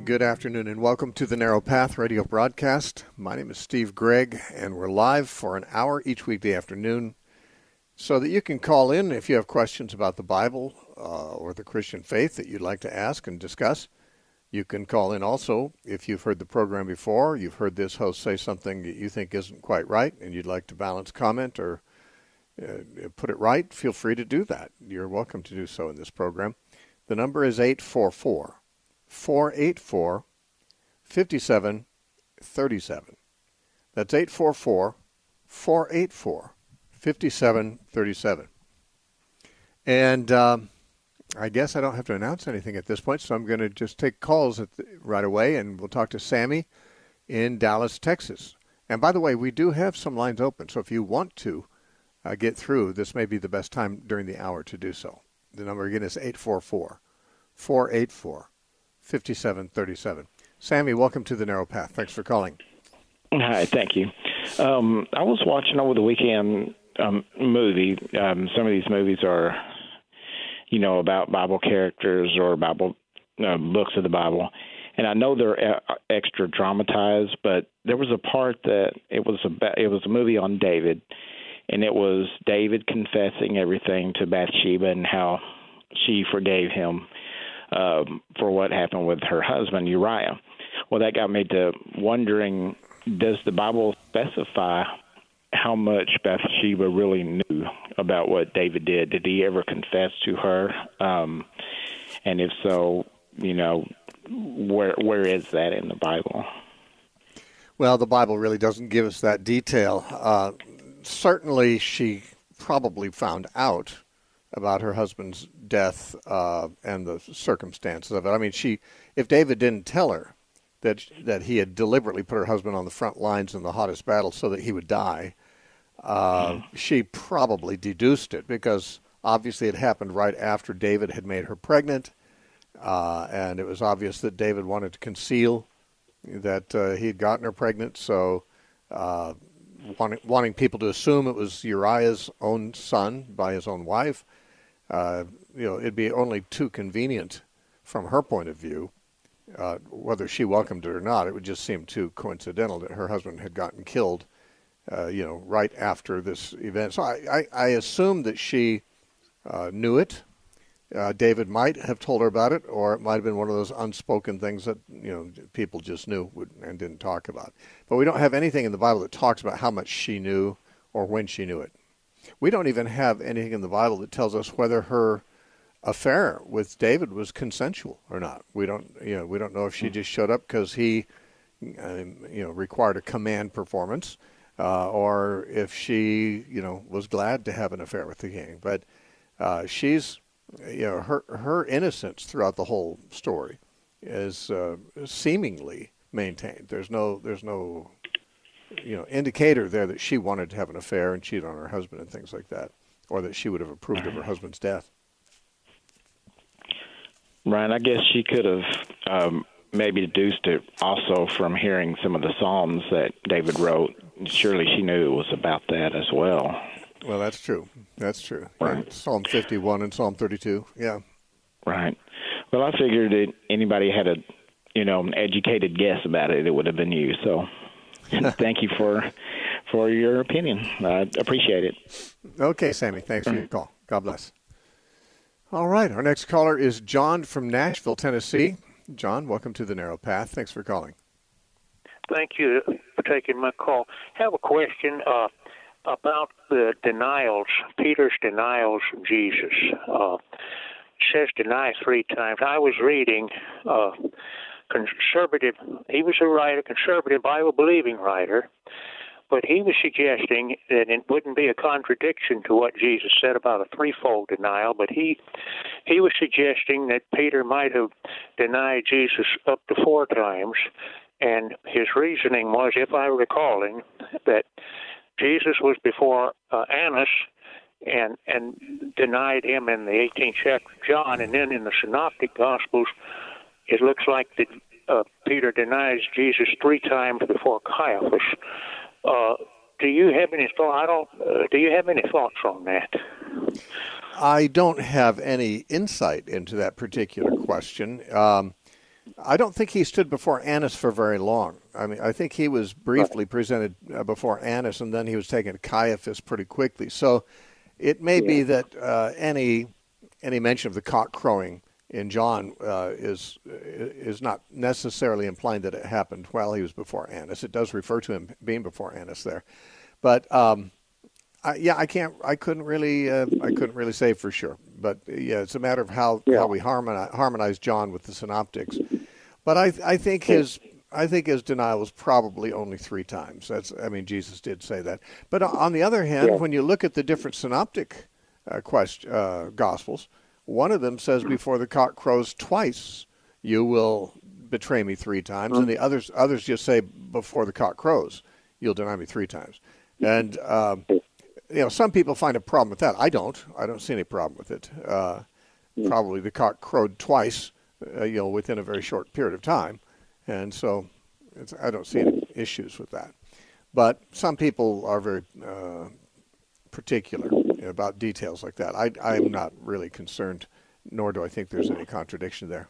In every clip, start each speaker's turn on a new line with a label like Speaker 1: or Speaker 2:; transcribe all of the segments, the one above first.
Speaker 1: Good afternoon and welcome to the Narrow Path radio broadcast. My name is Steve Gregg and we're live for an hour each weekday afternoon so that you can call in if you have questions about the Bible or the Christian faith that you'd like to ask and discuss. You can call in also if you've heard the program before, you've heard this host say something that you think isn't quite right and you'd like to balance comment or put it right, feel free to do that. You're welcome to do so in this program. The number is 844-484-5737. That's 844-484-5737. And I guess I don't have to announce anything at this point, so I'm going to just take calls right away, and we'll talk to Sammy in Dallas, Texas. And by the way, we do have some lines open, so if you want to get through, this may be the best time during the hour to do so. The number again is 844-484-5737. Sammy, welcome to the Narrow Path. Thanks for calling.
Speaker 2: Hi, thank you. I was watching over the weekend movie. Some of these movies are, about Bible characters or Bible books of the Bible. And I know they're extra dramatized, but there was a part that it was a movie on David. And it was David confessing everything to Bathsheba and how she forgave him for what happened with her husband, Uriah. Well, that got me to wondering, does the Bible specify how much Bathsheba really knew about what David did? Did he ever confess to her? And if so, where is that in the Bible?
Speaker 1: Well, the Bible really doesn't give us that detail. Certainly, she probably found out about her husband's death and the circumstances of it. I mean, if David didn't tell her that he had deliberately put her husband on the front lines in the hottest battle so that he would die, she probably deduced it because obviously it happened right after David had made her pregnant, and it was obvious that David wanted to conceal that he had gotten her pregnant, so wanting people to assume it was Uriah's own son by his own wife, it'd be only too convenient from her point of view, whether she welcomed it or not. It would just seem too coincidental that her husband had gotten killed, right after this event. So I assume that she knew it. David might have told her about it, or it might have been one of those unspoken things that people just knew and didn't talk about. But we don't have anything in the Bible that talks about how much she knew or when she knew it. We don't even have anything in the Bible that tells us whether her affair with David was consensual or not. We don't know if she just showed up because he, required a command performance, or if she, was glad to have an affair with the king. But she's her innocence throughout the whole story is seemingly maintained. There's no indicator there that she wanted to have an affair and cheat on her husband and things like that, or that she would have approved of her husband's death.
Speaker 2: Right. I guess she could have maybe deduced it also from hearing some of the Psalms that David wrote. Surely she knew it was about that as well.
Speaker 1: Well, that's true. That's true.
Speaker 2: Right.
Speaker 1: Yeah, Psalm 51 and Psalm 32. Yeah.
Speaker 2: Right. Well, I figured that anybody had an educated guess about it, it would have been you. So thank you for your opinion. I appreciate it.
Speaker 1: Okay, Sammy. Thanks for your call. God bless. All right. Our next caller is John from Nashville, Tennessee. John, welcome to the Narrow Path. Thanks for calling.
Speaker 3: Thank you for taking my call. I have a question about the denials, Peter's denials of Jesus. It says deny 3 times. I was reading conservative, he was a writer, conservative Bible-believing writer, but he was suggesting that it wouldn't be a contradiction to what Jesus said about a threefold denial, but he was suggesting that Peter might have denied Jesus up to 4 times, and his reasoning was, if I'm recalling, that Jesus was before Annas and denied him in the 18th chapter of John, and then in the Synoptic Gospels, it looks like that Peter denies Jesus 3 times before Caiaphas. Do you have any thought? Do you have any thoughts on that?
Speaker 1: I don't have any insight into that particular question. I don't think he stood before Annas for very long. I mean, I think he was briefly presented before Annas, and then he was taken to Caiaphas pretty quickly. So it may be that any mention of the cock crowing in John is not necessarily implying that it happened while he was before Annas. It does refer to him being before Annas there, but I couldn't really say for sure. But yeah, it's a matter of how we harmonize John with the synoptics. But I think his denial was probably only 3 times. Jesus did say that. But on the other hand, when you look at the different synoptic Gospels, one of them says, "Before the cock crows twice, you will betray me 3 times," and the others just say, "Before the cock crows, you'll deny me 3 times." And some people find a problem with that. I don't see any problem with it. Probably the cock crowed twice, within a very short period of time, and so I don't see any issues with that. But some people are very particular about details like that. I'm not really concerned, nor do I think there's any contradiction there.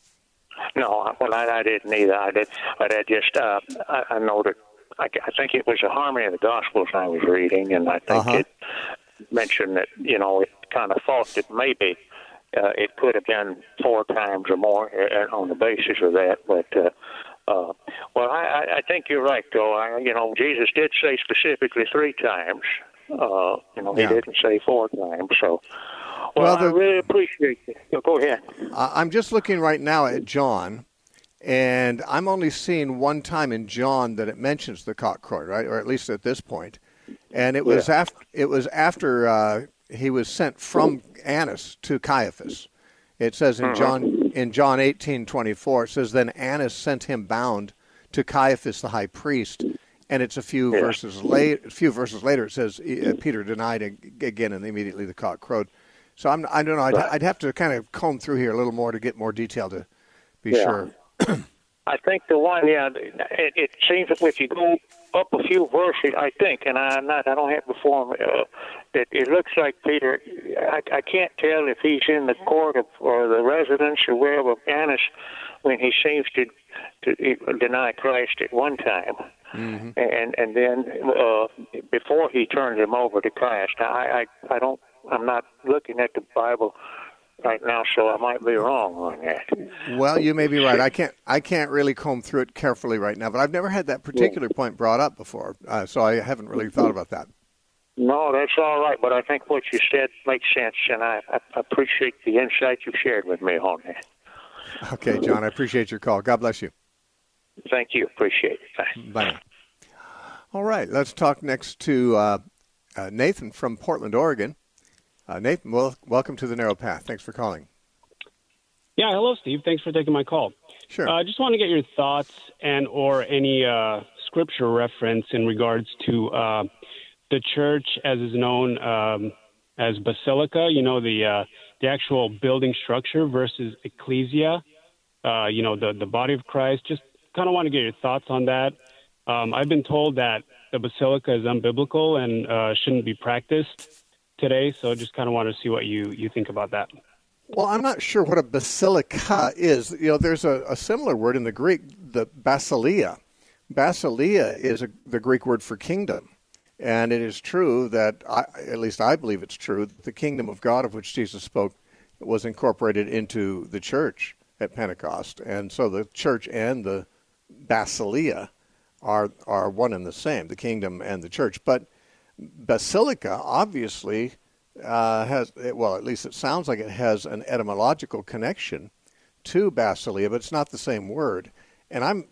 Speaker 3: No, well, I didn't either. I did, but I just I know that I think it was the Harmony of the Gospels I was reading, and I think it mentioned that it kind of thought that maybe it could have been 4 times or more on the basis of that, but. Well, I think you're right, though. Jesus did say specifically 3 times. He didn't say 4 times. So, I really appreciate it. Go ahead.
Speaker 1: I'm just looking right now at John, and I'm only seeing 1 time in John that it mentions the cock crowing, right? Or at least at this point. And it was after he was sent from Annas to Caiaphas. It says in John 18:24, it says, "Then Annas sent him bound to Caiaphas the high priest," and it's a few verses later. It says Peter denied again, and immediately the cock crowed. So I don't know. I'd have to kind of comb through here a little more to get more detail to be sure.
Speaker 3: I think the one, it seems that if you go up a few verses, I think, and I don't have it before me, that it looks like Peter. I can't tell if he's in the court or the residence or wherever Annas when he seems to deny Christ at one time, and then before he turns him over to Christ. I'm not looking at the Bible right now, so I might be wrong on that.
Speaker 1: Well, you may be right. I can't really comb through it carefully right now, but I've never had that particular point brought up before, so I haven't really thought about that.
Speaker 3: No, that's all right, but I think what you said makes sense, and I appreciate the insight you shared with me on that.
Speaker 1: Okay, John, I appreciate your call. God bless you.
Speaker 3: Thank you. Appreciate it.
Speaker 1: Bye. All right, let's talk next to Nathan from Portland, Oregon. Nathan, welcome to the Narrow Path. Thanks for calling.
Speaker 4: Yeah, hello, Steve. Thanks for taking my call.
Speaker 1: Sure.
Speaker 4: I just want to get your thoughts and or any scripture reference in regards to the church as is known as basilica, the actual building structure versus ecclesia, the body of Christ. Just kind of want to get your thoughts on that. I've been told that the basilica is unbiblical and shouldn't be practiced today, so just kind of want to see what you think about that.
Speaker 1: Well, I'm not sure what a basilica is. There's a similar word in the Greek, the basileia. Basileia is the Greek word for kingdom. And it is true that, at least I believe it's true, that the kingdom of God of which Jesus spoke was incorporated into the church at Pentecost. And so the church and the basileia are one and the same, the kingdom and the church. But basilica obviously has, well, at least it sounds like it has an etymological connection to basileia, but it's not the same word. And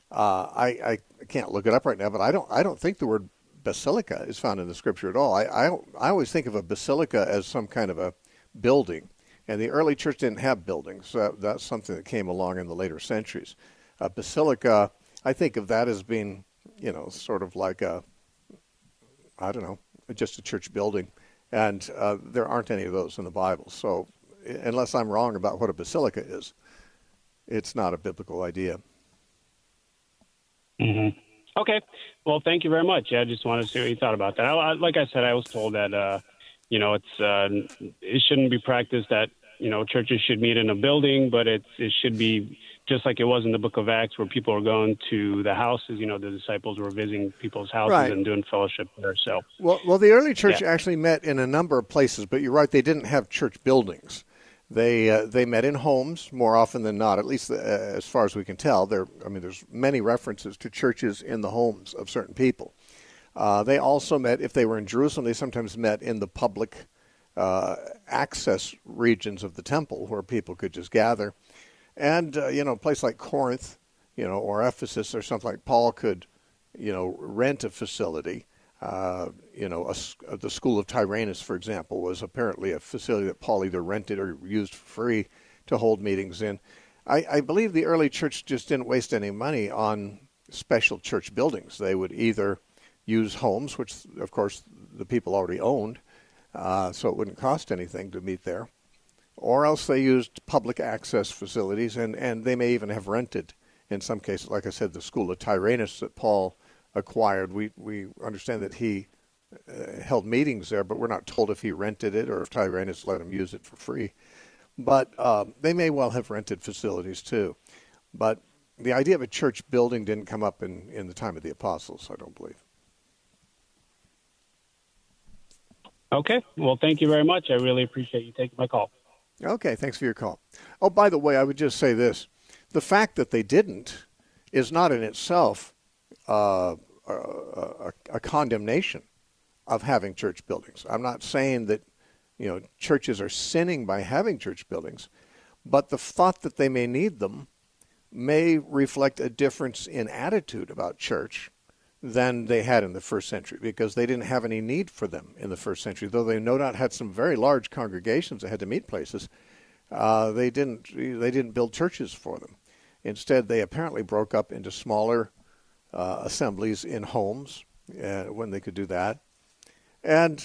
Speaker 1: I can't look it up right now, but I don't think the word basilica is found in the scripture at all. I always think of a basilica as some kind of a building, and the early church didn't have buildings. So that's something that came along in the later centuries. A basilica, I think of that as being, sort of like just a church building, and there aren't any of those in the Bible. So unless I'm wrong about what a basilica is, it's not a biblical idea.
Speaker 4: Mm-hmm. Okay. Well, thank you very much. I just wanted to see what you thought about that. Like I said, I was told that, it shouldn't be practiced, that churches should meet in a building, but it should be just like it was in the book of Acts, where people are going to the houses. The disciples were visiting people's houses
Speaker 1: Right.
Speaker 4: and doing fellowship there. So,
Speaker 1: well, the early church actually met in a number of places, but you're right, they didn't have church buildings. They met in homes more often than not, at least as far as we can tell. There's many references to churches in the homes of certain people. They also met, if they were in Jerusalem, they sometimes met in the public access regions of the temple where people could just gather. And, a place like Corinth, or Ephesus or something like Paul could, rent a facility. The school of Tyrannus, for example, was apparently a facility that Paul either rented or used for free to hold meetings in. I believe the early church just didn't waste any money on special church buildings. They would either use homes, which, of course, the people already owned, so it wouldn't cost anything to meet there, or else they used public access facilities, and they may even have rented, in some cases, like I said, the school of Tyrannus that Paul acquired. We understand that he held meetings there, but we're not told if he rented it or if Tyrannus let him use it for free. But they may well have rented facilities too. But the idea of a church building didn't come up in the time of the apostles, I don't believe.
Speaker 4: okay. Well, thank you very much. I really appreciate you taking my call.
Speaker 1: Okay, thanks for your call. Oh, by the way, I would just say this. The fact that they didn't is not in itself a condemnation of having church buildings. I'm not saying that churches are sinning by having church buildings, but the thought that they may need them may reflect a difference in attitude about church than they had in the first century, because they didn't have any need for them in the first century. Though they no doubt had some very large congregations that had to meet places, they didn't build churches for them. Instead, they apparently broke up into smaller assemblies in homes when they could do that, and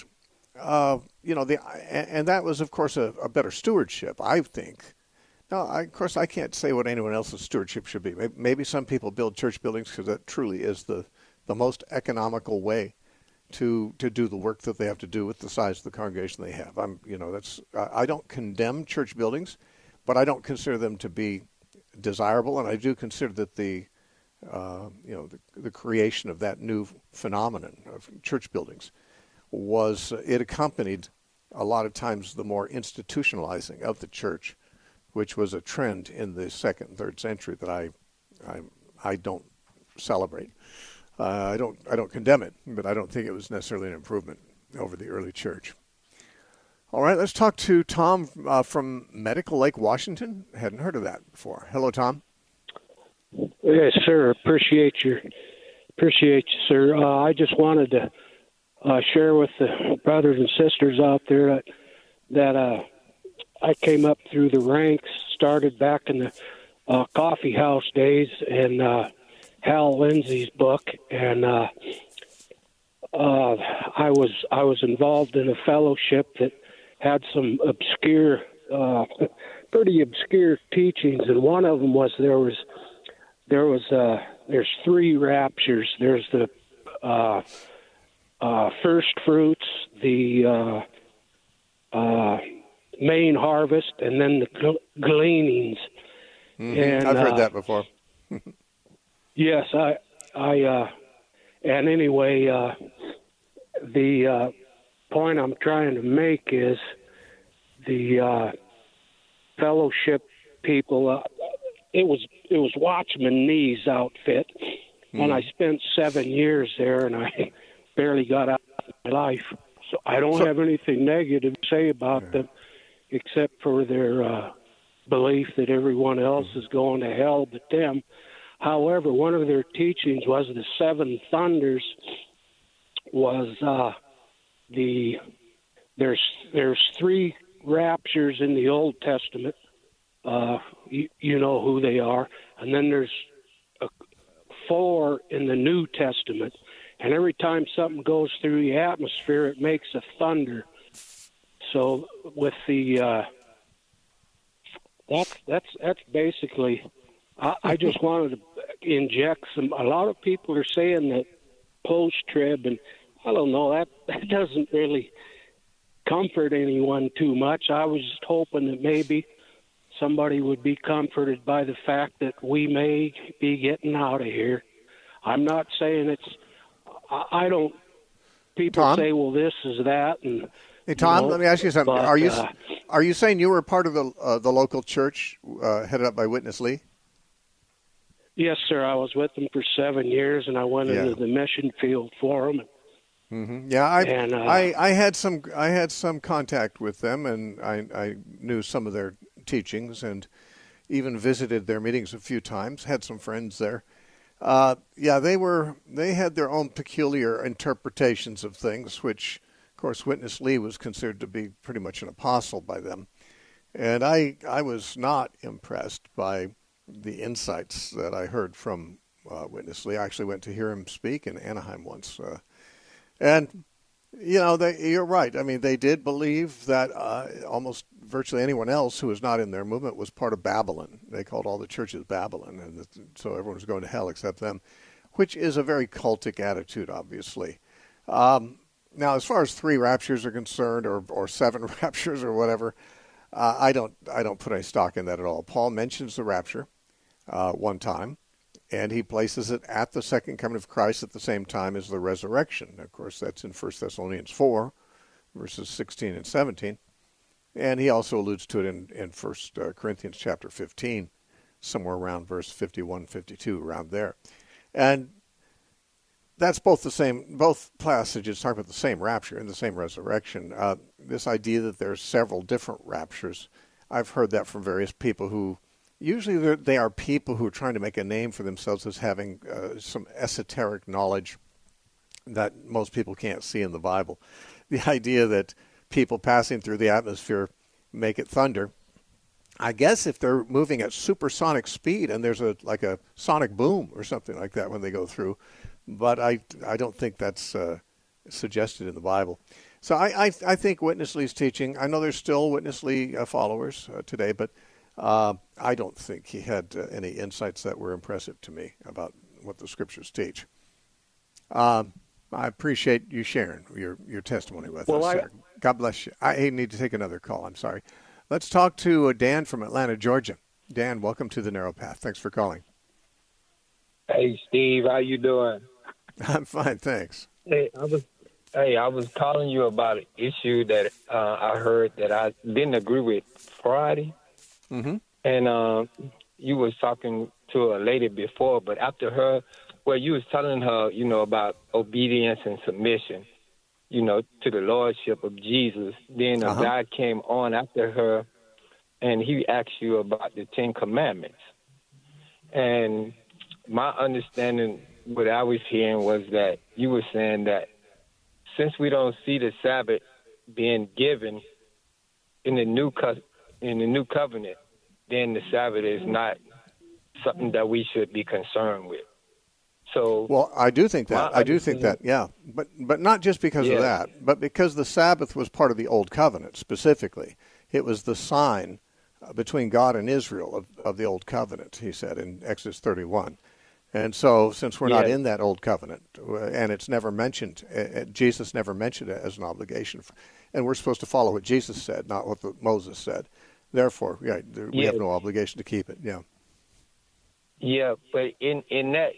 Speaker 1: and that was, of course, a better stewardship, I think. Now, of course, I can't say what anyone else's stewardship should be. Maybe some people build church buildings because that truly is the most economical way to do the work that they have to do with the size of the congregation they have. I don't condemn church buildings, but I don't consider them to be desirable, and I do consider that the creation of that new phenomenon of church buildings it accompanied a lot of times the more institutionalizing of the church, which was a trend in the second and third century that I don't celebrate. I don't condemn it, but I don't think it was necessarily an improvement over the early church. All right, let's talk to Tom from Medical Lake, Washington. Hadn't heard of that before. Hello, Tom.
Speaker 5: Yes, sir. Appreciate you, sir. I just wanted to share with the brothers and sisters out there that I came up through the ranks, started back in the coffee house days, and Hal Lindsey's book, and I was involved in a fellowship that had some obscure, pretty obscure teachings, and one of them was there's three raptures. There's the first fruits, the main harvest, and then the gleanings.
Speaker 1: Mm-hmm.
Speaker 5: And
Speaker 1: I've heard that before.
Speaker 5: Yes, and anyway, the point I'm trying to make is the fellowship people. It was Watchman Nee's outfit, and I spent 7 years there, and I barely got out of my life. So I don't have anything negative to say about them, except for their belief that everyone else is going to hell but them. However, one of their teachings was the seven thunders was there's three raptures in the Old Testament. You know who they are. And then there's 4 in the New Testament. And every time something goes through the atmosphere, it makes a thunder. So with the that's basically. I just wanted to inject some. A lot of people are saying that post-trib, and I don't know, that doesn't really comfort anyone too much. I was just hoping that maybe somebody would be comforted by the fact that we may be getting out of here. I'm not saying it's. I don't. People
Speaker 1: Tom?
Speaker 5: say, "Well, this is that," and
Speaker 1: Hey, Tom, let me ask you something.
Speaker 5: but,
Speaker 1: Are you saying you were part of the local church headed up by Witness Lee?
Speaker 5: Yes, sir. I was with them for 7 years, and I went into the mission field for them.
Speaker 1: Mm-hmm. Yeah, I had some contact with them, and I knew some of their teachings, and even visited their meetings a few times. Had some friends there. They had their own peculiar interpretations of things, which, of course, Witness Lee was considered to be pretty much an apostle by them, and I was not impressed by the insights that I heard from Witness Lee. I actually went to hear him speak in Anaheim once. And, you're right. I mean, they did believe that almost virtually anyone else who was not in their movement was part of Babylon. They called all the churches Babylon, and so everyone was going to hell except them, which is a very cultic attitude, obviously. Now, as far as 3 raptures are concerned, or 7 raptures or whatever, I don't put any stock in that at all. Paul mentions the rapture one time, and he places it at the second coming of Christ at the same time as the resurrection. Of course, that's in 1 Thessalonians 4, verses 16 and 17. And he also alludes to it in 1 Corinthians chapter 15, somewhere around verse 51, 52, around there. And that's both passages talk about the same rapture and the same resurrection. This idea that there's several different raptures, I've heard that from various people who, usually they are people who are trying to make a name for themselves as having some esoteric knowledge that most people can't see in the Bible. The idea that people passing through the atmosphere make it thunder. I guess if they're moving at supersonic speed and there's a sonic boom or something like that when they go through, but I don't think that's suggested in the Bible. So I think Witness Lee's teaching, I know there's still Witness Lee followers today, but I don't think he had any insights that were impressive to me about what the Scriptures teach. I appreciate you sharing your testimony with us, sir. God bless you. I need to take another call. I'm sorry. Let's talk to Dan from Atlanta, Georgia. Dan, welcome to the Narrow Path. Thanks for calling.
Speaker 6: Hey, Steve, how you doing?
Speaker 1: I'm fine, thanks.
Speaker 6: Hey, I was calling you about an issue that I heard that I didn't agree with Friday.
Speaker 1: Mm-hmm.
Speaker 6: And you was talking to a lady before, but after her, you was telling her, about obedience and submission, to the lordship of Jesus. Then a guy came on after her, and he asked you about the 10 Commandments. And my understanding, what I was hearing was that you were saying that since we don't see the Sabbath being given in the new covenant, then the Sabbath is not something that we should be concerned with. So,
Speaker 1: well, I do think that, yeah, but not just because of that, but because the Sabbath was part of the Old Covenant specifically. It was the sign between God and Israel of the Old Covenant, he said in Exodus 31. And so, since we're not in that Old Covenant, and it's never mentioned, Jesus never mentioned it as an obligation, and we're supposed to follow what Jesus said, not what Moses said. Therefore, we have no obligation to keep it. Yeah.
Speaker 6: Yeah, but in that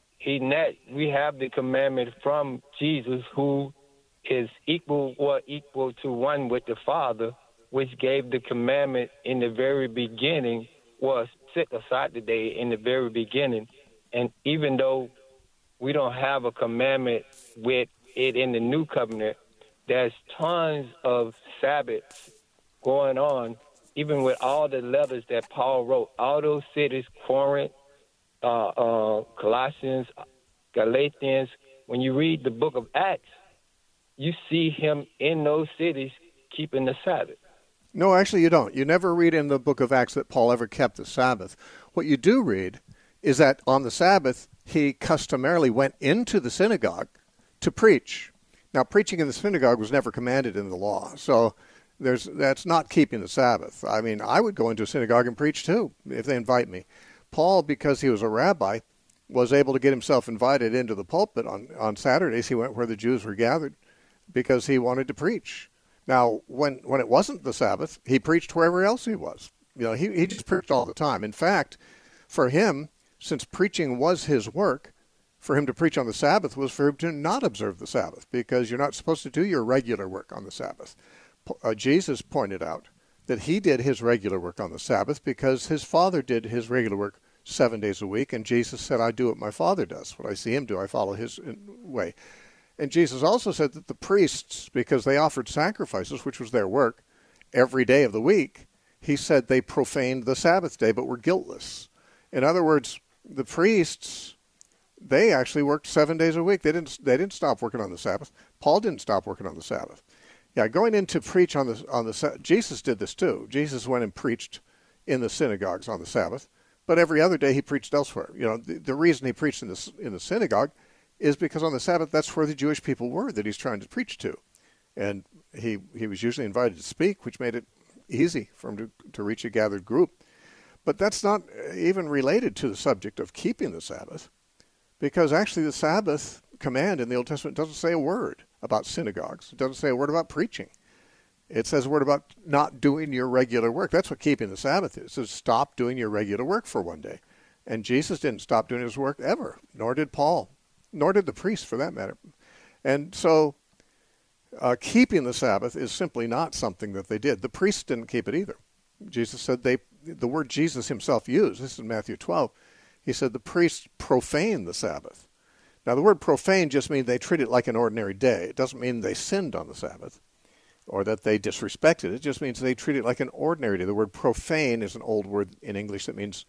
Speaker 6: we have the commandment from Jesus, who is equal to one with the Father, which gave the commandment in the very beginning, was set aside today in the very beginning. And even though we don't have a commandment with it in the new covenant, there's tons of Sabbaths going on, even with all the letters that Paul wrote. All those cities, Corinth, Colossians, Galatians, when you read the book of Acts, you see him in those cities keeping the Sabbath.
Speaker 1: No, actually you don't. You never read in the book of Acts that Paul ever kept the Sabbath. What you do read is that on the Sabbath, he customarily went into the synagogue to preach. Now, preaching in the synagogue was never commanded in the law, so that's not keeping the Sabbath. I mean, I would go into a synagogue and preach too, if they invite me. Paul, because he was a rabbi, was able to get himself invited into the pulpit on Saturdays. He went where the Jews were gathered because he wanted to preach. Now, when it wasn't the Sabbath, he preached wherever else he was. He just preached all the time. In fact, for him, since preaching was his work, for him to preach on the Sabbath was for him to not observe the Sabbath, because you're not supposed to do your regular work on the Sabbath. Jesus pointed out that he did his regular work on the Sabbath because his Father did his regular work 7 days a week, and Jesus said, I do what my Father does. What I see him do, I follow his way. And Jesus also said that the priests, because they offered sacrifices, which was their work, every day of the week, he said they profaned the Sabbath day but were guiltless. In other words, the priests, they actually worked 7 days a week. They didn't stop working on the Sabbath. Paul didn't stop working on the Sabbath. Yeah, going in to preach on the Jesus did this too. Jesus went and preached in the synagogues on the Sabbath, but every other day he preached elsewhere. The reason he preached in the synagogue is because on the Sabbath that's where the Jewish people were that he's trying to preach to, and he was usually invited to speak, which made it easy for him to reach a gathered group. But that's not even related to the subject of keeping the Sabbath, because actually the Sabbath command in the Old Testament doesn't say a word about synagogues. It doesn't say a word about preaching. It says a word about not doing your regular work. That's what keeping the Sabbath is. It says stop doing your regular work for one day. And Jesus didn't stop doing his work ever, nor did Paul, nor did the priests for that matter. And so keeping the Sabbath is simply not something that they did. The priests didn't keep it either. Jesus said the word Jesus himself used, this is Matthew 12, he said the priests profane the Sabbath. Now the word profane just means they treat it like an ordinary day. It doesn't mean they sinned on the Sabbath or that they disrespected it. It just means they treat it like an ordinary day. The word profane is an old word in English that means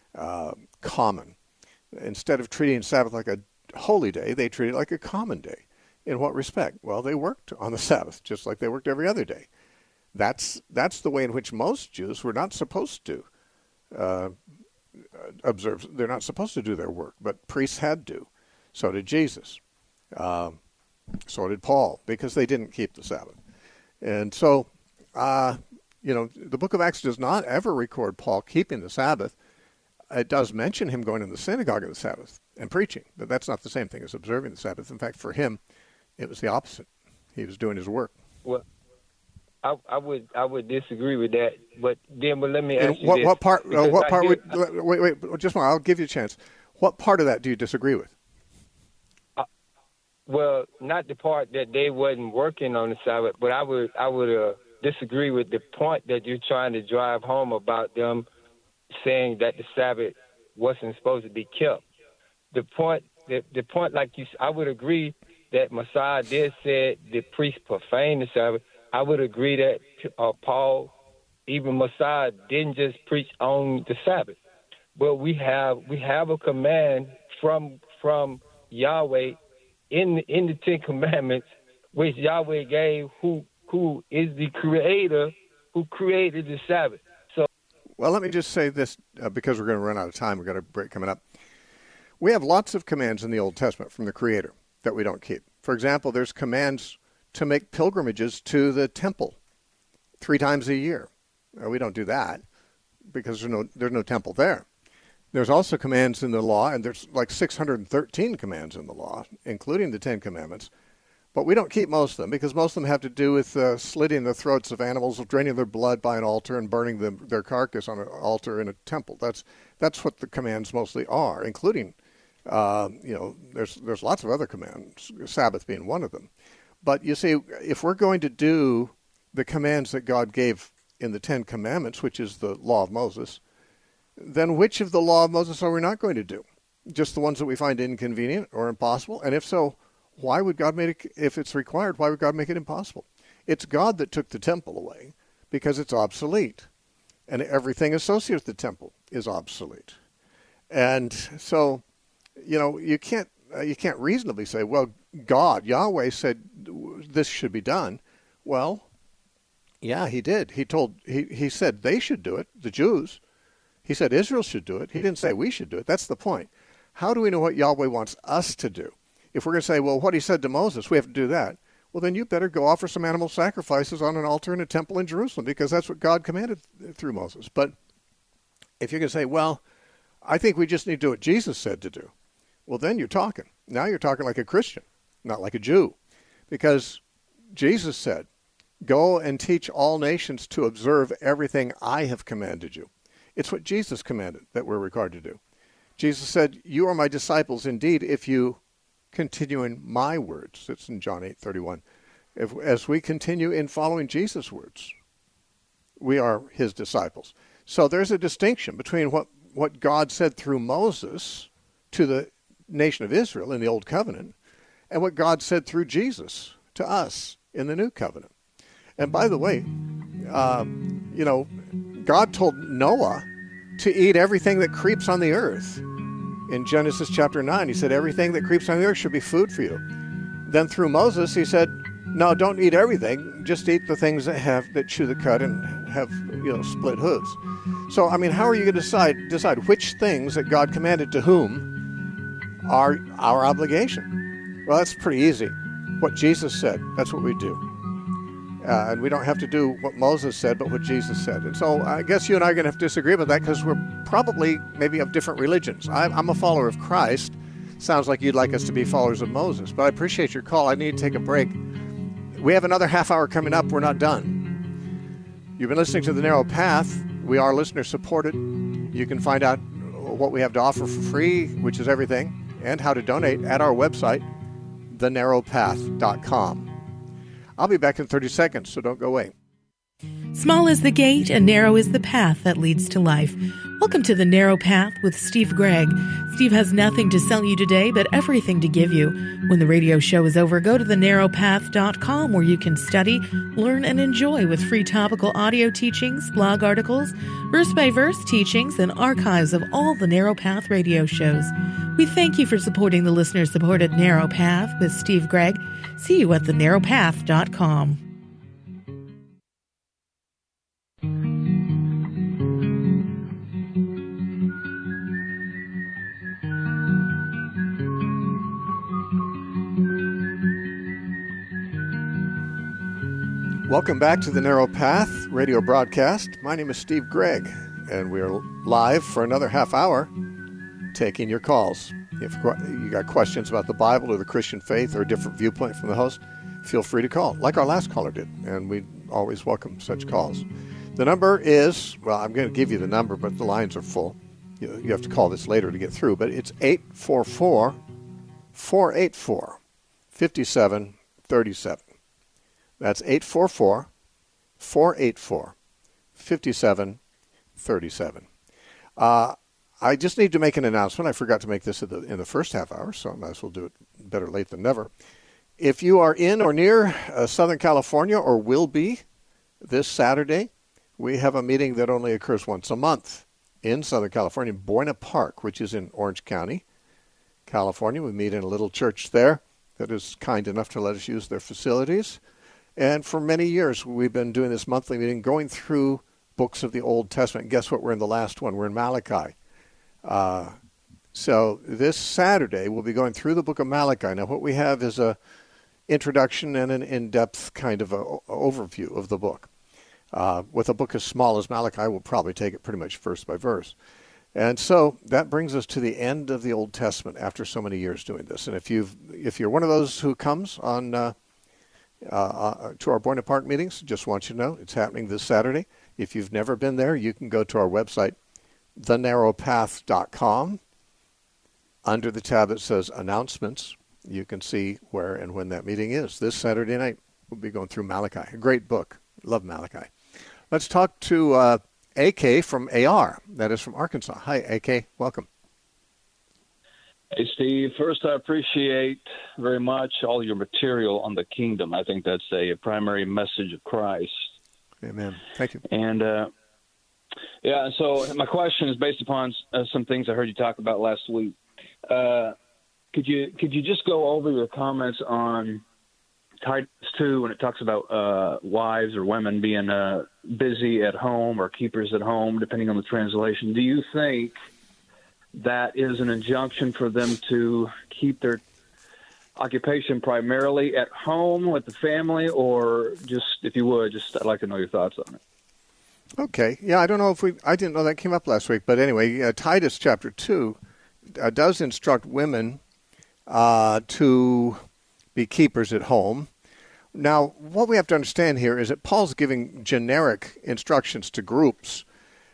Speaker 1: common. Instead of treating Sabbath like a holy day, they treat it like a common day. In what respect? Well, they worked on the Sabbath just like they worked every other day. That's the way in which most Jews were not supposed to observe. They're not supposed to do their work, but priests had to. So did Jesus. So did Paul, because they didn't keep the Sabbath. And so, the book of Acts does not ever record Paul keeping the Sabbath. It does mention him going in the synagogue on the Sabbath and preaching, but that's not the same thing as observing the Sabbath. In fact, for him, it was the opposite. He was doing his work.
Speaker 6: Well, I would disagree with that, but let me ask you
Speaker 1: what part? What part?
Speaker 6: Wait,
Speaker 1: just one. I'll give you a chance. What part of that do you disagree with?
Speaker 6: Well, not the part that they wasn't working on the Sabbath, but I would disagree with the point that you're trying to drive home about them saying that the Sabbath wasn't supposed to be kept. The point, like you, I would agree that Messiah did say the priest profaned the Sabbath. I would agree that Paul, even Messiah, didn't just preach on the Sabbath, but we have a command from Yahweh in the Ten Commandments, which Yahweh gave, who is the Creator, who created the Sabbath. So,
Speaker 1: well, let me just say this because we're going to run out of time. We've got a break coming up. We have lots of commands in the Old Testament from the Creator that we don't keep. For example, there's commands to make pilgrimages to the temple 3 times a year. We don't do that because there's no temple there. There's also commands in the law, and there's like 613 commands in the law, including the 10 Commandments. But we don't keep most of them because most of them have to do with slitting the throats of animals, draining their blood by an altar, and burning their carcass on an altar in a temple. That's what the commands mostly are, including, there's lots of other commands, Sabbath being one of them. But you see, if we're going to do the commands that God gave in the 10 Commandments, which is the law of Moses, then which of the law of Moses are we not going to do? Just the ones that we find inconvenient or impossible? And if so, why would God make it, if it's required, why would God make it impossible? It's God that took the temple away because it's obsolete. And everything associated with the temple is obsolete. And so, you can't reasonably say, well, God, Yahweh said this should be done. Well, yeah, he did. He said they should do it, the Jews. He said Israel should do it. He didn't say we should do it. That's the point. How do we know what Yahweh wants us to do? If we're going to say, well, what he said to Moses, we have to do that. Well, then you better go offer some animal sacrifices on an altar in a temple in Jerusalem because that's what God commanded through Moses. But if you're going to say, well, I think we just need to do what Jesus said to do, well, then you're talking. Now you're talking like a Christian, not like a Jew. Because Jesus said, Go and teach all nations to observe everything I have commanded you. It's what Jesus commanded that we're required to do. Jesus said, you are my disciples indeed if you continue in my words. It's in John 8:31. As we continue in following Jesus' words, we are his disciples. So there's a distinction between what God said through Moses to the nation of Israel in the Old Covenant and what God said through Jesus to us in the New Covenant. And by the way, God told Noah to eat everything that creeps on the earth. In Genesis chapter 9, he said, everything that creeps on the earth should be food for you. Then through Moses, he said, no, don't eat everything. Just eat the things that chew the cud and have, split hooves. So, how are you going to decide which things that God commanded to whom are our obligation? Well, that's pretty easy. What Jesus said, that's what we do. And we don't have to do what Moses said, but what Jesus said. And so I guess you and I are going to have to disagree about that because we're probably maybe of different religions. I'm a follower of Christ. Sounds like you'd like us to be followers of Moses. But I appreciate your call. I need to take a break. We have another half hour coming up. We're not done. You've been listening to The Narrow Path. We are listener-supported. You can find out what we have to offer for free, which is everything, and how to donate at our website, thenarrowpath.com. I'll be back in 30 seconds, so don't go away.
Speaker 7: Small is the gate and narrow is the path that leads to life. Welcome to The Narrow Path with Steve Gregg. Steve has nothing to sell you today, but everything to give you. When the radio show is over, go to thenarrowpath.com where you can study, learn, and enjoy with free topical audio teachings, blog articles, verse-by-verse teachings, and archives of all the Narrow Path radio shows. We thank you for supporting the listener-supported Narrow Path with Steve Gregg. See you at thenarrowpath.com.
Speaker 1: Welcome back to the Narrow Path radio broadcast. My name is Steve Gregg, and we are live for another half hour taking your calls. If you got questions about the Bible or the Christian faith or a different viewpoint from the host, feel free to call, like our last caller did, and we always welcome such calls. The number is, well, I'm going to give you the number, but the lines are full. You have to call this later to get through, but it's 844-484-5737. That's 844-484-5737. I just need to make an announcement. I forgot to make this in the first half hour, so I might as well do it better late than never. If you are in or near Southern California or will be this Saturday, we have a meeting that only occurs once a month in Southern California, Buena Park, which is in Orange County, California. We meet in a little church there that is kind enough to let us use their facilities. And for many years, we've been doing this monthly meeting, going through books of the Old Testament. And guess what? We're in the last one. We're in Malachi. So this Saturday, we'll be going through the book of Malachi. Now, what we have is a introduction and an in-depth kind of overview of the book. With a book as small as Malachi, we'll probably take it pretty much verse by verse. And so that brings us to the end of the Old Testament after so many years doing this. And if you're one of those who comes on to our Buena Park meetings, just want you to know it's happening this Saturday. If you've never been there, you can go to our website, thenarrowpath.com. Under the tab that says Announcements, you can see where and when that meeting is. This Saturday night, we'll be going through Malachi. A great book. Love Malachi. Let's talk to AK from AR. That is from Arkansas. Hi, AK. Welcome.
Speaker 8: Hey, Steve. First, I appreciate very much all your material on the kingdom. I think that's a primary message of Christ.
Speaker 1: Amen. Thank you.
Speaker 8: And, so my question is based upon some things I heard you talk about last week. Could you just go over your comments on Titus 2 when it talks about wives or women being busy at home or keepers at home, depending on the translation? Do you think that is an injunction for them to keep their occupation primarily at home with the family, or just, if you would, I'd like to know your thoughts on it.
Speaker 1: Okay. Yeah, I don't know I didn't know that came up last week, but anyway, Titus chapter 2 does instruct women to be keepers at home. Now, what we have to understand here is that Paul's giving generic instructions to groups.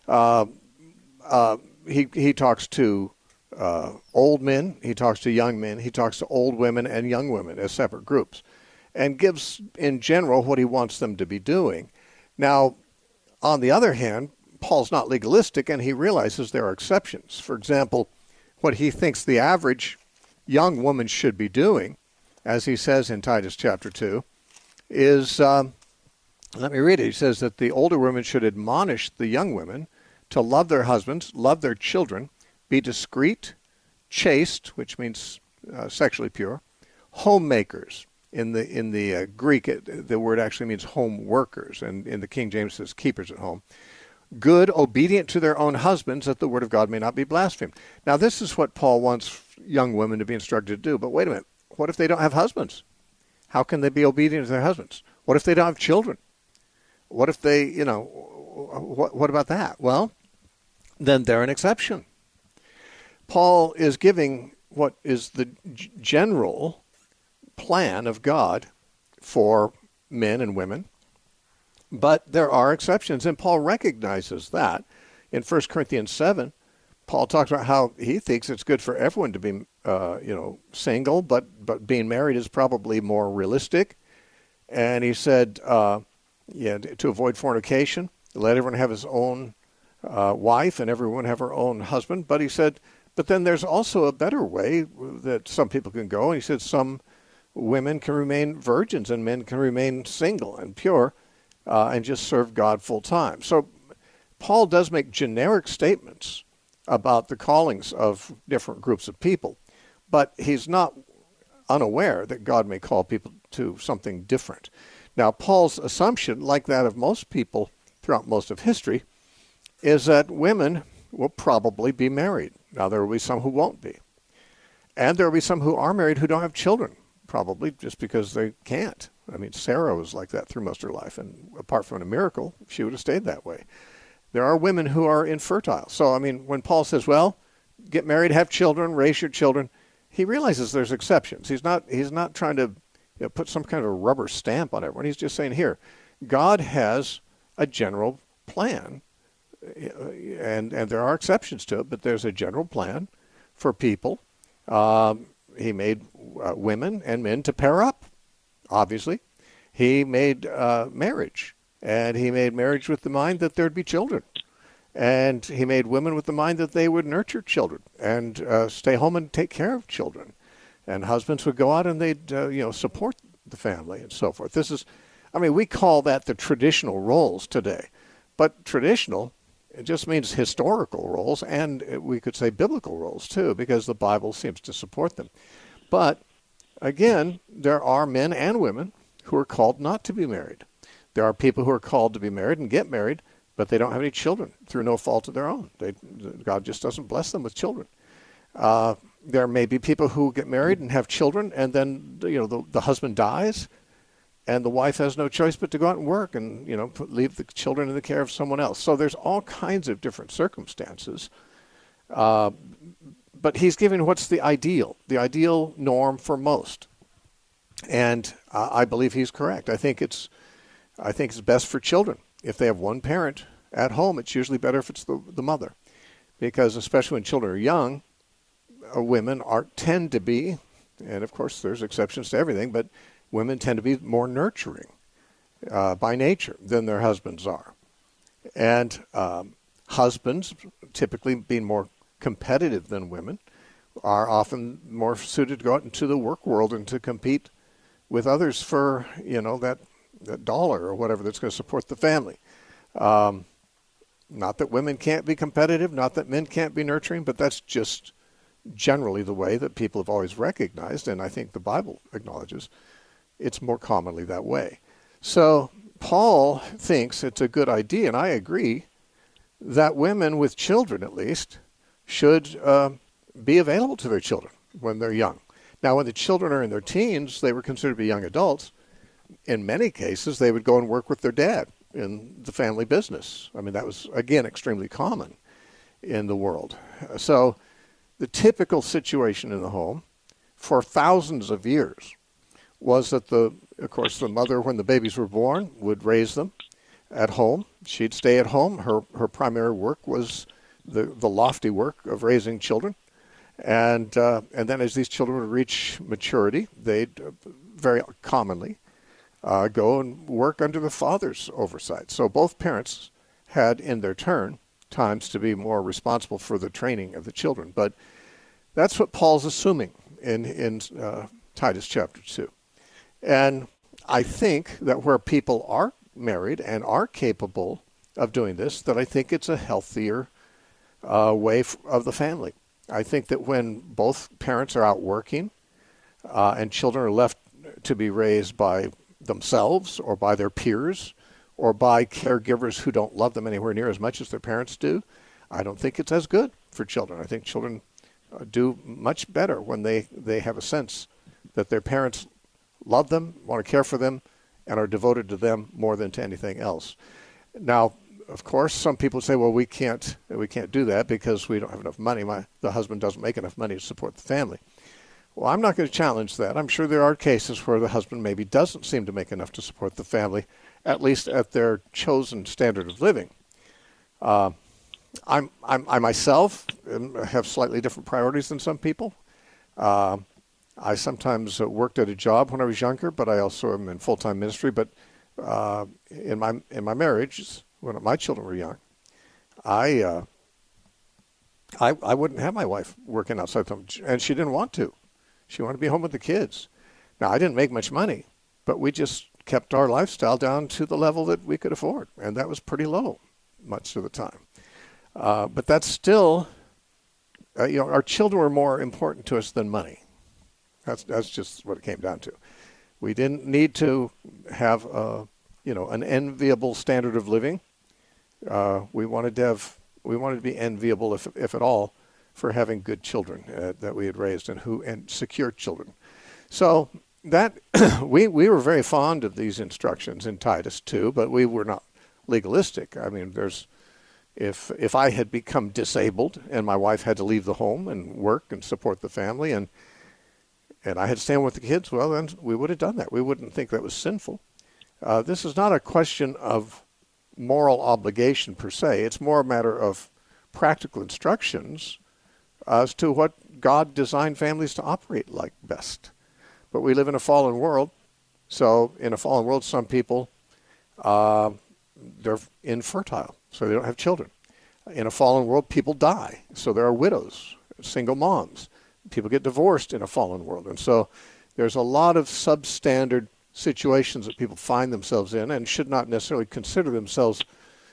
Speaker 1: He talks to old men, he talks to young men, he talks to old women and young women as separate groups, and gives in general what he wants them to be doing. Now, on the other hand, Paul's not legalistic, and he realizes there are exceptions. For example, what he thinks the average young woman should be doing, as he says in Titus chapter 2, is, let me read it. He says that the older women should admonish the young women to love their husbands, love their children, be discreet, chaste, which means sexually pure, homemakers. In the Greek, the word actually means home workers, and in the King James it says keepers at home. Good, obedient to their own husbands, that the word of God may not be blasphemed. Now, this is what Paul wants young women to be instructed to do. But wait a minute. What if they don't have husbands? How can they be obedient to their husbands? What if they don't have children? What if they, what about that? Well, then they're an exception. Paul is giving what is the general plan of God for men and women. But there are exceptions, and Paul recognizes that. In 1 Corinthians 7, Paul talks about how he thinks it's good for everyone to be, single, but being married is probably more realistic. And he said, to avoid fornication, let everyone have his own wife and everyone have her own husband. But he said, but then there's also a better way that some people can go. And he said some women can remain virgins and men can remain single and pure. And just serve God full time. So Paul does make generic statements about the callings of different groups of people, but he's not unaware that God may call people to something different. Now, Paul's assumption, like that of most people throughout most of history, is that women will probably be married. Now, there will be some who won't be. And there will be some who are married who don't have children, probably just because they can't. I mean, Sarah was like that through most of her life, and apart from a miracle, she would have stayed that way. There are women who are infertile. So, I mean, when Paul says, well, get married, have children, raise your children, he realizes there's exceptions. He's not trying to put some kind of a rubber stamp on everyone. He's just saying, here, God has a general plan, and there are exceptions to it, but there's a general plan for people. He made women and men to pair up. Obviously, he made marriage, and he made marriage with the mind that there'd be children. And he made women with the mind that they would nurture children and stay home and take care of children. And husbands would go out and they'd, support the family and so forth. We call that the traditional roles today. But traditional, it just means historical roles, and we could say biblical roles too, because the Bible seems to support them. But again, there are men and women who are called not to be married. There are people who are called to be married and get married, but they don't have any children through no fault of their own. God just doesn't bless them with children. There may be people who get married and have children, and then the husband dies, and the wife has no choice but to go out and work and leave the children in the care of someone else. So there's all kinds of different circumstances. But he's giving what's the ideal norm for most. And I believe he's correct. I think it's best for children. If they have one parent at home, it's usually better if it's the mother. Because especially when children are young, women tend to be, and of course there's exceptions to everything, but women tend to be more nurturing by nature than their husbands are. And husbands, typically being more competitive than women, are often more suited to go out into the work world and to compete with others for, that dollar or whatever that's going to support the family. Not that women can't be competitive, not that men can't be nurturing, but that's just generally the way that people have always recognized, and I think the Bible acknowledges it's more commonly that way. So Paul thinks it's a good idea, and I agree, that women with children at least should be available to their children when they're young. Now, when the children are in their teens, they were considered to be young adults. In many cases, they would go and work with their dad in the family business. I mean, that was, again, extremely common in the world. So the typical situation in the home for thousands of years was that of course, the mother, when the babies were born, would raise them at home. She'd stay at home. Her primary work was the lofty work of raising children. And then as these children would reach maturity, they'd very commonly go and work under the father's oversight. So both parents had, in their turn, times to be more responsible for the training of the children. But that's what Paul's assuming in Titus chapter 2. And I think that where people are married and are capable of doing this, that I think it's a healthier way of the family. I think that when both parents are out working and children are left to be raised by themselves or by their peers or by caregivers who don't love them anywhere near as much as their parents do, I don't think it's as good for children. I think children do much better when they have a sense that their parents love them, want to care for them, and are devoted to them more than to anything else. Now, of course, some people say, well, we can't do that because we don't have enough money. The husband doesn't make enough money to support the family. Well, I'm not going to challenge that. I'm sure there are cases where the husband maybe doesn't seem to make enough to support the family, at least at their chosen standard of living. I myself have slightly different priorities than some people. I sometimes worked at a job when I was younger, but I also am in full-time ministry. But in my marriage, when my children were young, I wouldn't have my wife working outside the home, and she didn't want to. She wanted to be home with the kids. Now, I didn't make much money, but we just kept our lifestyle down to the level that we could afford, and that was pretty low much of the time. But that's still, our children were more important to us than money. That's just what it came down to. We didn't need to have an enviable standard of living. We wanted to be enviable, if at all, for having good children that we had raised and secure children. So that we were very fond of these instructions in Titus 2, but we were not legalistic. I mean, if I had become disabled and my wife had to leave the home and work and support the family and I had to stay home with the kids, well, then we would have done that. We wouldn't think that was sinful. This is not a question of moral obligation per se. It's more a matter of practical instructions as to what God designed families to operate like best. But we live in a fallen world. So in a fallen world, some people, they're infertile, so they don't have children. In a fallen world, people die. So there are widows, single moms. People get divorced in a fallen world. And so there's a lot of substandard situations that people find themselves in and should not necessarily consider themselves,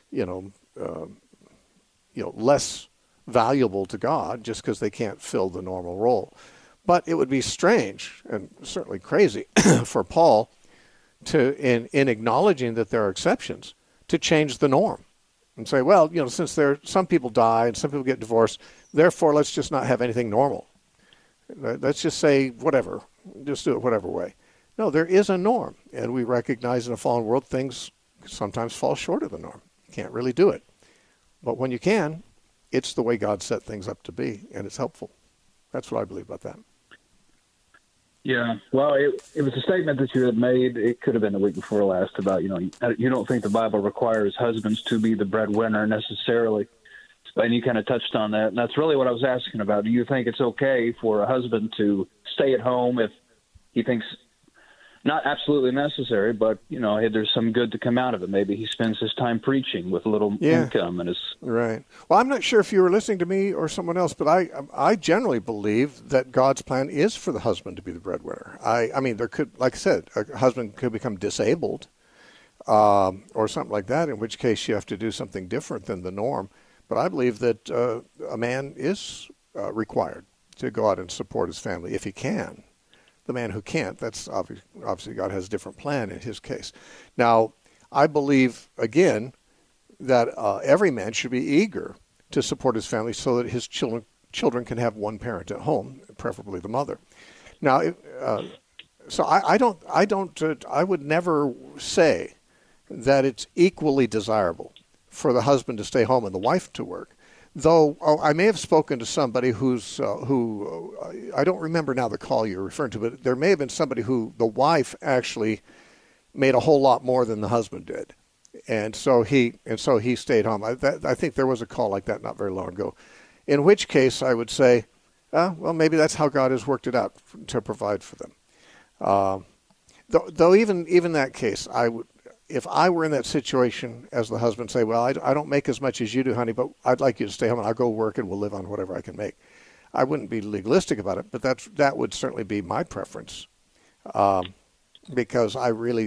Speaker 1: less valuable to God just because they can't fill the normal role. But it would be strange and certainly crazy for Paul to, in acknowledging that there are exceptions, to change the norm and say, well, since some people die and some people get divorced, therefore let's just not have anything normal. Let's just say whatever, just do it whatever way. No, there is a norm, and we recognize in a fallen world things sometimes fall short of the norm. You can't really do it. But when you can, it's the way God set things up to be, and it's helpful. That's what I believe about that.
Speaker 8: Yeah, well, it was a statement that you had made. It could have been the week before last about, you don't think the Bible requires husbands to be the breadwinner necessarily. And you kind of touched on that. And that's really what I was asking about. Do you think it's okay for a husband to stay at home if he thinks not absolutely necessary, but, there's some good to come out of it? Maybe he spends his time preaching with a little income.
Speaker 1: Right. Well, I'm not sure if you were listening to me or someone else, but I generally believe that God's plan is for the husband to be the breadwinner. I mean, there could, like I said, a husband could become disabled or something like that, in which case you have to do something different than the norm. But I believe that a man is required to go out and support his family if he can. The man who can't, that's obviously God has a different plan in his case. Now, I believe, again, that every man should be eager to support his family so that his children can have one parent at home, preferably the mother. Now, so I would never say that it's equally desirable for the husband to stay home and the wife to work. Though I may have spoken to somebody who I don't remember now the call you're referring to, but there may have been somebody who the wife actually made a whole lot more than the husband did, and so he stayed home. I think there was a call like that not very long ago. In which case, I would say, well, maybe that's how God has worked it out to provide for them. Though even that case, if I were in that situation as the husband, say, well, I don't make as much as you do, honey, but I'd like you to stay home and I'll go work and we'll live on whatever I can make. I wouldn't be legalistic about it, but that would certainly be my preference, because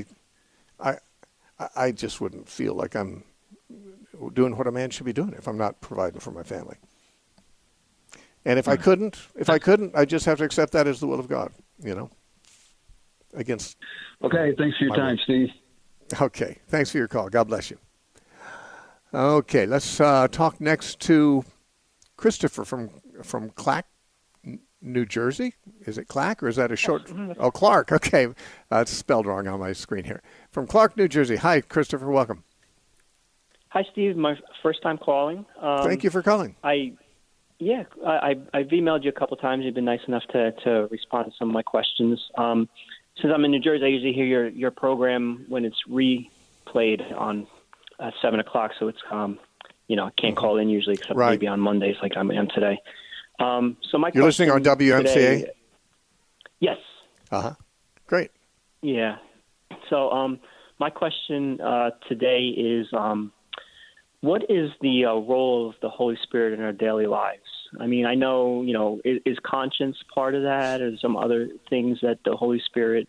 Speaker 1: I just wouldn't feel like I'm doing what a man should be doing if I'm not providing for my family. And if I couldn't, I just have to accept that as the will of God, against.
Speaker 8: Okay, thanks for your time, Steve.
Speaker 1: Okay, thanks for your call. God bless you. Okay, let's talk next to Christopher from Clack, New Jersey. Is it Clack or is that a short? Oh, Clark. Okay, it's spelled wrong on my screen here. From Clark, New Jersey. Hi, Christopher. Welcome.
Speaker 9: Hi, Steve. My first time calling.
Speaker 1: Thank you for calling.
Speaker 9: I've emailed you a couple of times. You've been nice enough to respond to some of my questions. Since I'm in New Jersey, I usually hear your program when it's replayed on 7 o'clock. So it's I can't call in usually except maybe on Mondays like I am today. So my
Speaker 1: You're listening on WMCA?
Speaker 9: Today, yes.
Speaker 1: Great.
Speaker 9: Yeah. So my question today is, what is the role of the Holy Spirit in our daily lives? I mean, I know, is conscience part of that, or some other things that the Holy Spirit's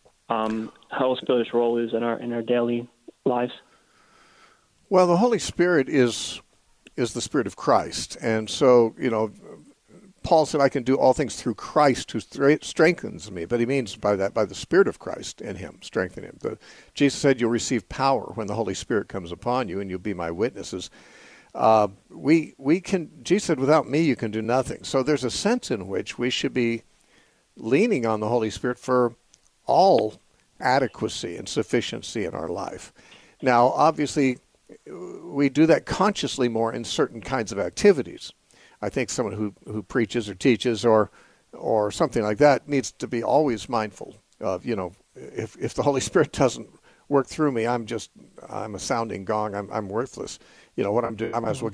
Speaker 9: role is in our daily lives?
Speaker 1: Well, the Holy Spirit is the Spirit of Christ, and so Paul said, "I can do all things through Christ who strengthens me." But he means by that, by the Spirit of Christ in him, strengthen him. Jesus said, "You'll receive power when the Holy Spirit comes upon you, and you'll be my witnesses." Jesus said, "Without me, you can do nothing." So there's a sense in which we should be leaning on the Holy Spirit for all adequacy and sufficiency in our life. Now, obviously, we do that consciously more in certain kinds of activities. I think someone who preaches or teaches or something like that needs to be always mindful of, if the Holy Spirit doesn't work through me, I'm a sounding gong. I'm worthless. What I'm doing, I might as well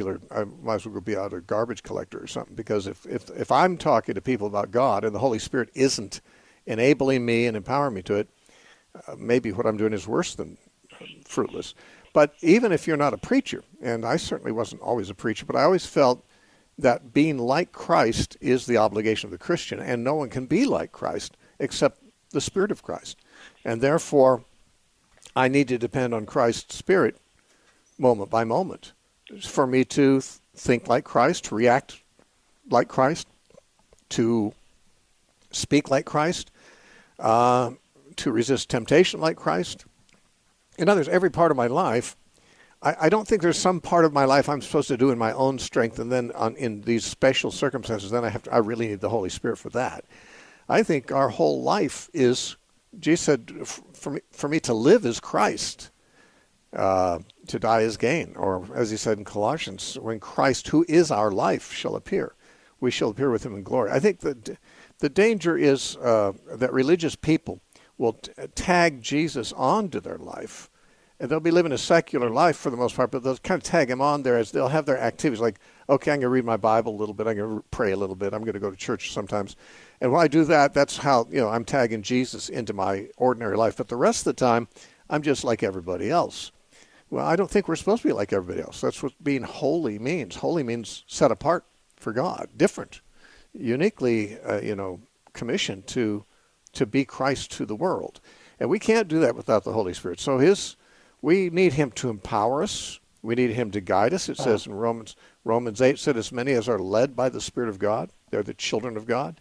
Speaker 1: be out a garbage collector or something, because if I'm talking to people about God and the Holy Spirit isn't enabling me and empowering me to it, maybe what I'm doing is worse than fruitless. But even if you're not a preacher, and I certainly wasn't always a preacher, but I always felt that being like Christ is the obligation of the Christian, and no one can be like Christ except the Spirit of Christ. And therefore, I need to depend on Christ's Spirit moment by moment for me to think like Christ, to react like Christ, to speak like Christ, to resist temptation like Christ. In other words, every part of my life, I don't think there's some part of my life I'm supposed to do in my own strength, and then in these special circumstances, then I really need the Holy Spirit for that. I think our whole life is, Jesus said, for me to live is Christ, to die is gain. Or as he said in Colossians, when Christ, who is our life, shall appear, we shall appear with him in glory. I think that the danger is that religious people will tag Jesus onto their life. And they'll be living a secular life for the most part, but they'll kind of tag him on there as they'll have their activities like, okay, I'm going to read my Bible a little bit, I'm going to pray a little bit, I'm going to go to church sometimes. And when I do that, that's how, I'm tagging Jesus into my ordinary life. But the rest of the time, I'm just like everybody else. Well, I don't think we're supposed to be like everybody else. That's what being holy means. Holy means set apart for God, different, uniquely, commissioned to be Christ to the world. And we can't do that without the Holy Spirit. So we need him to empower us. We need him to guide us. It says in Romans 8, said, as many as are led by the Spirit of God, they're the children of God.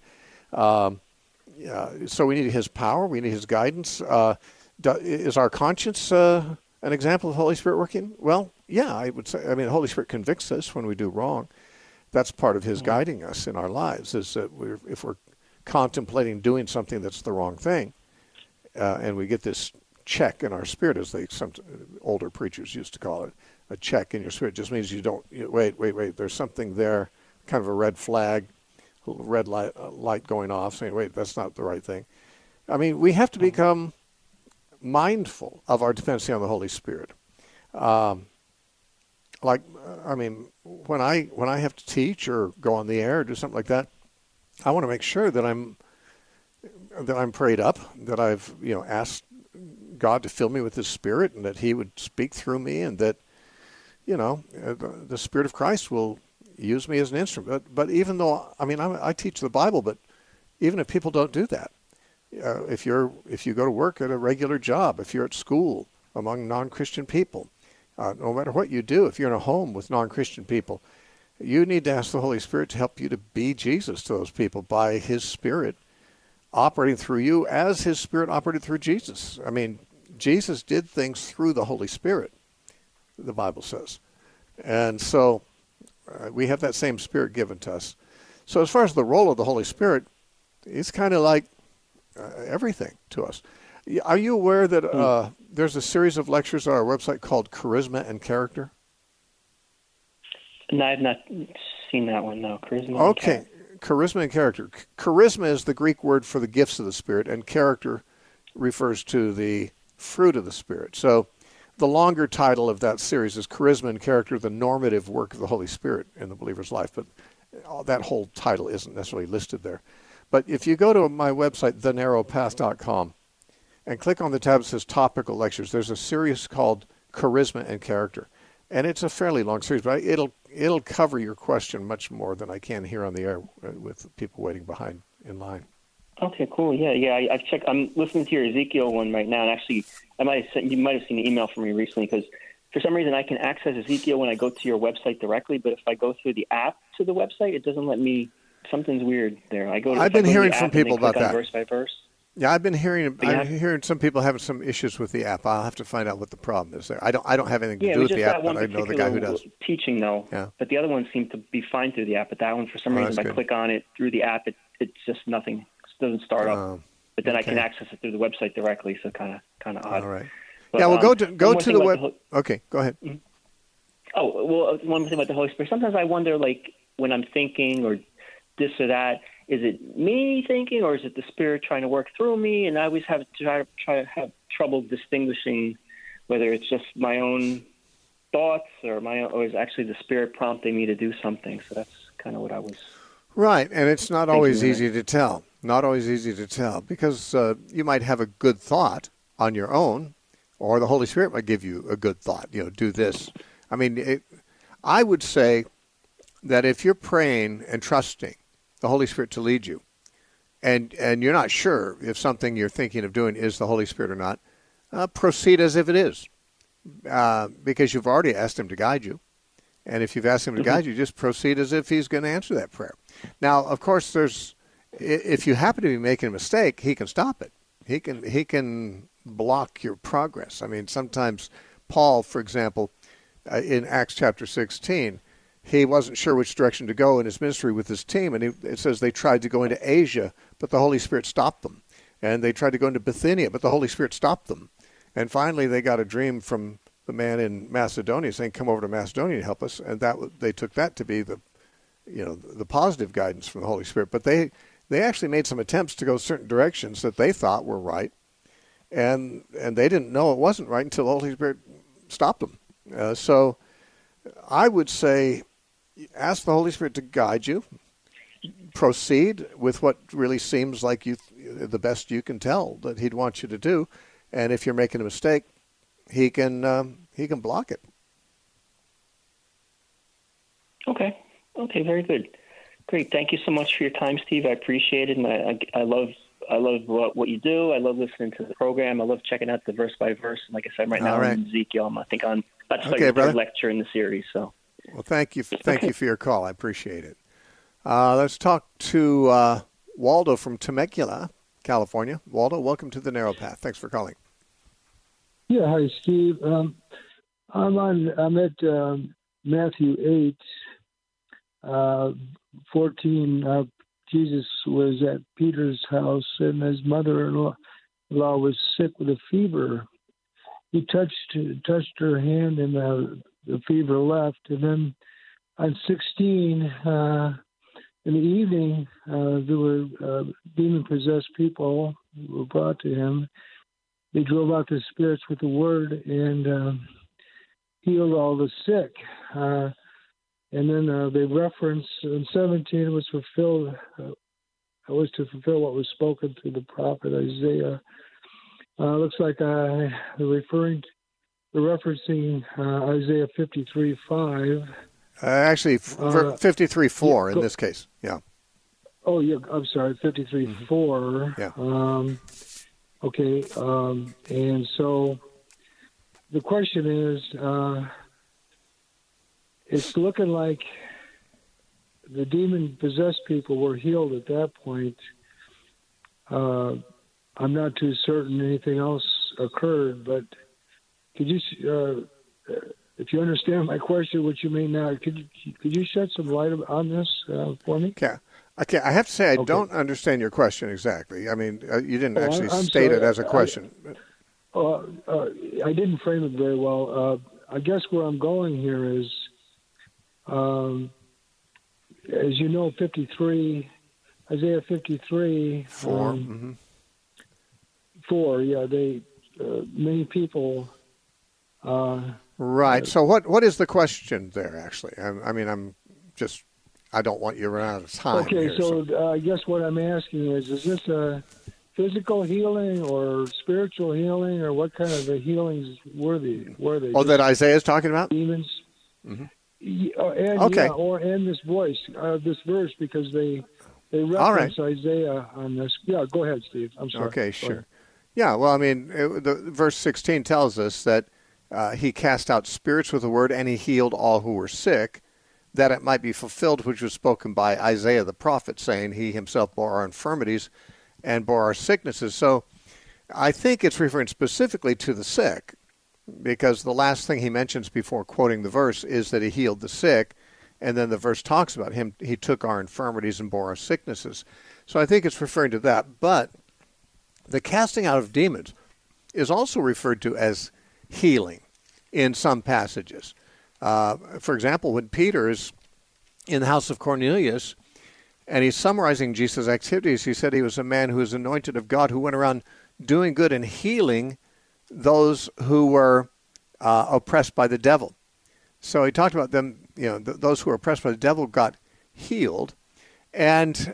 Speaker 1: So we need his power. We need his guidance. Is our conscience an example of the Holy Spirit working? Well, yeah, I would say. I mean, the Holy Spirit convicts us when we do wrong. That's part of his guiding us in our lives, is that if we're contemplating doing something that's the wrong thing, and we get this check in our spirit, as some older preachers used to call it. A check in your spirit just means you don't, wait, there's something there, kind of a red flag, a red light going off, saying, wait, that's not the right thing. I mean, we have to become mindful of our dependency on the Holy Spirit. When I have to teach or go on the air or do something like that, I want to make sure that I'm prayed up, that I've asked God to fill me with His Spirit, and that He would speak through me, and that the Spirit of Christ will use me as an instrument. But even though I teach the Bible, but even if people don't do that, if you go to work at a regular job, if you're at school among non-Christian people, no matter what you do, if you're in a home with non-Christian people, you need to ask the Holy Spirit to help you to be Jesus to those people by His Spirit operating through you as His Spirit operated through Jesus. I mean, Jesus did things through the Holy Spirit, the Bible says. And so we have that same Spirit given to us. So as far as the role of the Holy Spirit, it's kind of like everything to us. Are you aware that there's a series of lectures on our website called Charisma and Character?
Speaker 9: No, I've not seen that one, no. Charisma.
Speaker 1: Okay. Charisma and character. Charisma is the Greek word for the gifts of the Spirit, and character refers to the fruit of the Spirit. So the longer title of that series is Charisma and Character, the normative work of the Holy Spirit in the believer's life. But that whole title isn't necessarily listed there. But if you go to my website, thenarrowpath.com, and click on the tab that says Topical Lectures, there's a series called Charisma and Character. And it's a fairly long series, but it'll cover your question much more than I can here on the air with people waiting behind in line.
Speaker 9: Okay, cool. Yeah. I've checked. I'm listening to your Ezekiel one right now, and actually, you might have seen an email from me recently, because for some reason I can access Ezekiel when I go to your website directly, but if I go through the app to the website, it doesn't let me. Something's weird there.
Speaker 1: I've been hearing from people about that.
Speaker 9: Verse by verse.
Speaker 1: Yeah, I'm hearing some people having some issues with the app. I'll have to find out what the problem is there. I don't have anything to do with the app, but I know the guy who does.
Speaker 9: Teaching though.
Speaker 1: Yeah.
Speaker 9: But the other ones seem to be fine through the app. But that one, for some reason, if I click on it through the app, it's just nothing. It doesn't start up. But then I can access it through the website directly. So kind of odd.
Speaker 1: All right.
Speaker 9: But,
Speaker 1: yeah. Well, go to the web. Okay. Go ahead.
Speaker 9: Mm-hmm. Oh well, one thing about the Holy Spirit. Sometimes I wonder, like when I'm thinking or this or that, is it me thinking, or is it the Spirit trying to work through me? And I always have to try to have trouble distinguishing whether it's just my own thoughts or is actually the Spirit prompting me to do something. So that's kind of what I was.
Speaker 1: Right, and it's not always easy to tell. Not always easy to tell, because you might have a good thought on your own, or the Holy Spirit might give you a good thought. Do this. I mean, I would say that if you're praying and trusting the Holy Spirit to lead you, and you're not sure if something you're thinking of doing is the Holy Spirit or not, proceed as if it is, because you've already asked Him to guide you. And if you've asked Him to guide you, just proceed as if He's going to answer that prayer. Now, of course, if you happen to be making a mistake, He can stop it. He can block your progress. I mean, sometimes Paul, for example, in Acts chapter 16, he wasn't sure which direction to go in his ministry with his team, and it says they tried to go into Asia, but the Holy Spirit stopped them. And they tried to go into Bithynia, but the Holy Spirit stopped them. And finally, they got a dream from the man in Macedonia saying, "Come over to Macedonia and help us." And they took that to be the positive guidance from the Holy Spirit. But they actually made some attempts to go certain directions that they thought were right, and they didn't know it wasn't right until the Holy Spirit stopped them. So I would say, ask the Holy Spirit to guide you. Proceed with what really seems like the best you can tell that He'd want you to do, and if you're making a mistake, He can block it.
Speaker 9: Okay, very good, great. Thank you so much for your time, Steve. I appreciate it, and I love what you do. I love listening to the program. I love checking out the verse by verse. And like I said, right now I'm in Ezekiel. I think that's like the third lecture in the series. So,
Speaker 1: well, thank you for your call. I appreciate it. Let's talk to Waldo from Temecula, California. Waldo, welcome to the Narrow Path. Thanks for calling.
Speaker 10: Yeah, hi, Steve. I'm at Matthew 8:14. Jesus was at Peter's house, and his mother-in-law was sick with a fever. he touched her hand, and the fever left. And then on 16, in the evening, there were demon-possessed people who were brought to him. They drove out the spirits with the word and healed all the sick. And then they reference in 17 it was fulfilled. It was to fulfill what was spoken through the prophet Isaiah. Looks like they're referencing Isaiah 53:5.
Speaker 1: Actually, 53:4 in this case. Yeah.
Speaker 10: Oh, yeah. I'm sorry, 53:4.
Speaker 1: Yeah.
Speaker 10: Okay. And so the question is, it's looking like the demon-possessed people were healed at that point. I'm not too certain anything else occurred, but could you, if you understand my question, which you may not, could you shed some light on this for me?
Speaker 1: Yeah. Okay, I have to say I don't understand your question exactly. I mean, you didn't actually state it as a question.
Speaker 10: I didn't frame it very well. I guess where I'm going here is, as you know, Isaiah 53,
Speaker 1: 4.
Speaker 10: 4. Yeah, many people.
Speaker 1: Right. So what is the question there? Actually, I don't want you to run out of time.
Speaker 10: Okay,
Speaker 1: here,
Speaker 10: so I guess what I'm asking is this a physical healing or spiritual healing, or what kind of healings were they?
Speaker 1: Oh, that Isaiah is talking about?
Speaker 10: Demons.
Speaker 1: Mm-hmm.
Speaker 10: And this this verse, because they reference Isaiah on this. Yeah, go ahead, Steve. I'm sorry.
Speaker 1: Okay, sure. Yeah, well, I mean, verse 16 tells us that he cast out spirits with the word, and he healed all who were sick, that it might be fulfilled which was spoken by Isaiah the prophet, saying, he himself bore our infirmities and bore our sicknesses. So I think it's referring specifically to the sick, because the last thing he mentions before quoting the verse is that he healed the sick, and then the verse talks about him, he took our infirmities and bore our sicknesses. So I think it's referring to that. But the casting out of demons is also referred to as healing in some passages. For example, when Peter is in the house of Cornelius and he's summarizing Jesus' activities, he said he was a man who was anointed of God, who went around doing good and healing those who were oppressed by the devil. So he talked about them, those who were oppressed by the devil got healed. And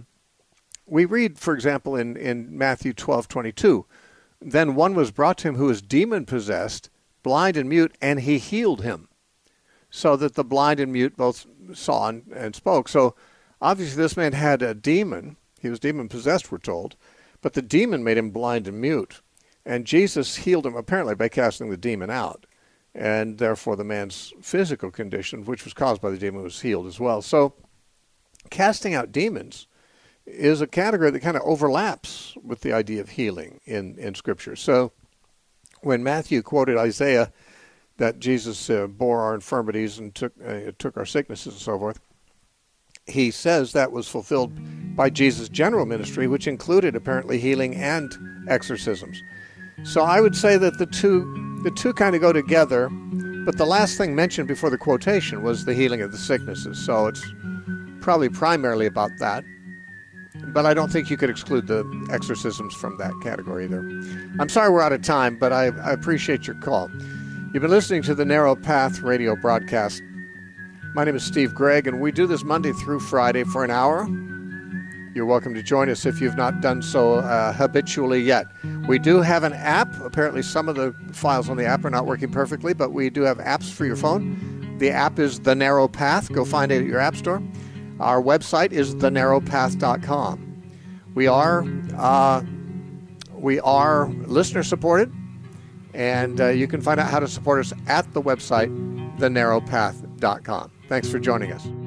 Speaker 1: we read, for example, in Matthew 12:22, then one was brought to him who was demon-possessed, blind and mute, and he healed him, so that the blind and mute both saw and spoke. So obviously this man had a demon. He was demon-possessed, we're told, but the demon made him blind and mute. And Jesus healed him apparently by casting the demon out. And therefore the man's physical condition, which was caused by the demon, was healed as well. So casting out demons is a category that kind of overlaps with the idea of healing in Scripture. So when Matthew quoted Isaiah that Jesus bore our infirmities and took our sicknesses and so forth, he says that was fulfilled by Jesus' general ministry, which included apparently healing and exorcisms. So I would say that the two kind of go together, but the last thing mentioned before the quotation was the healing of the sicknesses. So it's probably primarily about that. But I don't think you could exclude the exorcisms from that category either. I'm sorry we're out of time, but I appreciate your call. You've been listening to the Narrow Path radio broadcast. My name is Steve Gregg, and we do this Monday through Friday for an hour. You're welcome to join us if you've not done so habitually yet. We do have an app. Apparently some of the files on the app are not working perfectly, but we do have apps for your phone. The app is The Narrow Path. Go find it at your app store. Our website is thenarrowpath.com. We are listener supported, and you can find out how to support us at the website thenarrowpath.com. Thanks for joining us.